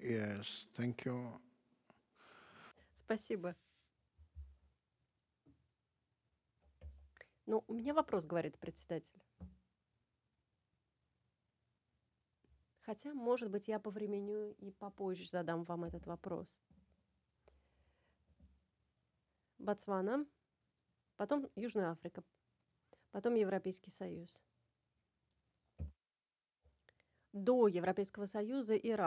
Yes, thank you. Спасибо. Ну, у меня вопрос, говорит председатель. Хотя, может быть, я повременю и попозже задам вам этот вопрос. Ботсвана, потом Южная Африка, потом Европейский Союз. До Европейского Союза Ирак.